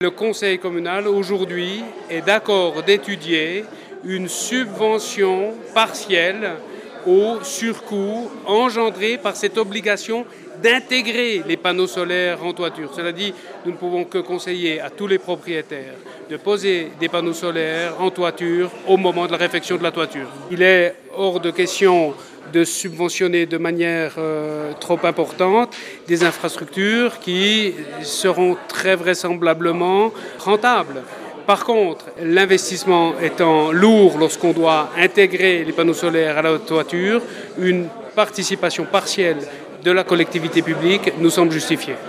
Le conseil communal aujourd'hui est d'accord d'étudier une subvention partielle au surcoût engendré par cette obligation d'intégrer les panneaux solaires en toiture. Cela dit, nous ne pouvons que conseiller à tous les propriétaires de poser des panneaux solaires en toiture au moment de la réfection de la toiture. Il est hors de question de subventionner de manière trop importante des infrastructures qui seront très vraisemblablement rentables. Par contre, l'investissement étant lourd lorsqu'on doit intégrer les panneaux solaires à la toiture, une participation partielle de la collectivité publique nous semble justifiée.